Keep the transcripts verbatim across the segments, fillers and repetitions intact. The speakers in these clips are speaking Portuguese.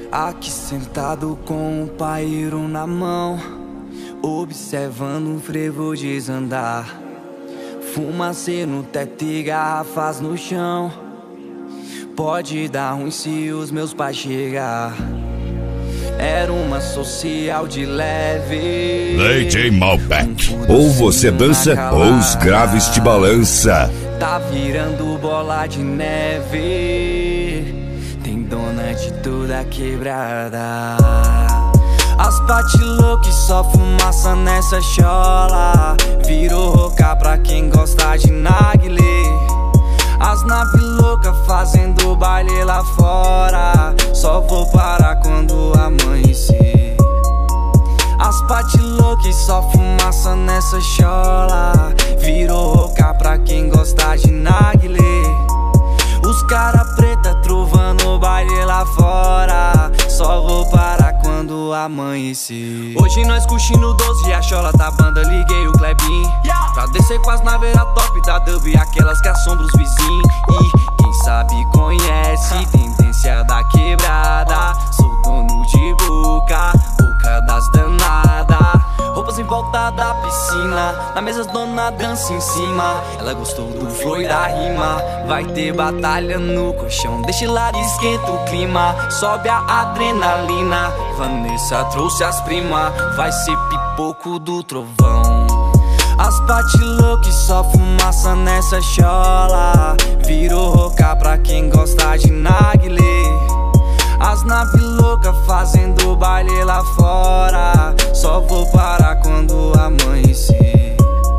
Aqui sentado com o paeiro na mão, observando o frevo desandar. Fumacê no teto e garrafas no chão. Pode dar ruim se os meus pais chegar. Era uma social de leve. D J Malbec. Ou você dança ou os graves te balança. Tá virando bola de neve. Tem dona de toda quebrada. As pati louca e só fumaça nessa chola. Virou roca pra quem gosta de narguilé. As nave louca fazendo baile lá fora. Só vou parar quando amanhecer. As pati louca e só fumaça nessa chola. Virou roca pra quem gosta de narguilé. Os cara preta trovando baile lá fora. Só vou parar quando amanhecer. Hoje nós curtindo doze e a chola tá banda. Liguei o Klebin pra descer com as naveiras top da dub, aquelas que assombram os vizinhos. E quem sabe conhece tendência da quebrada. Sou dono de boca, boca das danadas. Roupas em volta da piscina, na mesa dona dança em cima. Ela gostou do flow e da rima. Vai ter batalha no colchão, deixa lá e esquenta o clima. Sobe a adrenalina, Vanessa trouxe as primas. Vai ser pipoco do trovão. As pati louca e só fumaça nessa chola. Virou roca pra quem gosta de narguilé. As nave louca fazendo baile lá fora. Só vou parar quando amanhecer.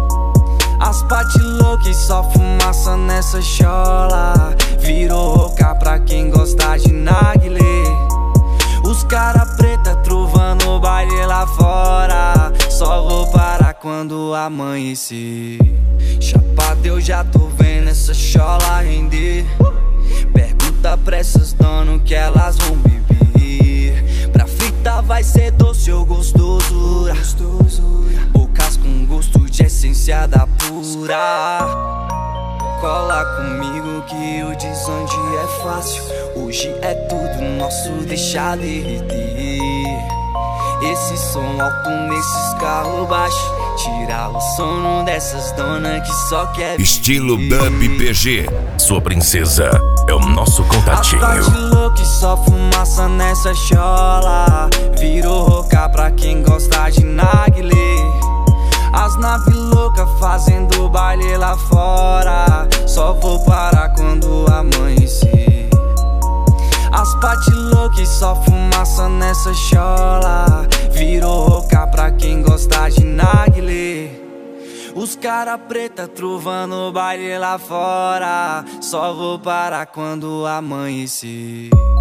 As pati louca e só fumaça nessa chola. Virou roca pra quem gosta de narguilé. Os cara preta trovando baile lá fora. Só vou parar quando amanhecer. Chapado eu já tô vendo essa chola render. Pergunta pra essas donas que elas vão beber. Pra fritar vai ser doce ou gostosura. Bocas com gosto de essência da pura. Cola comigo que o desonde é fácil. Hoje é tudo nosso, deixa derreter. Esse som alto nesses carros baixos. Tirar o sono dessas donas que só quer Estilo Dub P G. Sua princesa é o nosso contatinho. As pati louca e só fumaça nessa chola. Virou roca pra quem gosta de narguilé. As nave louca fazendo baile lá fora. Só vou parar quando amanhecer. As pati louca e só fumaça nessa chola. Virou roca pra quem gosta de narguilé. Os cara preta trovando baile lá fora. Só vou parar quando amanhecer.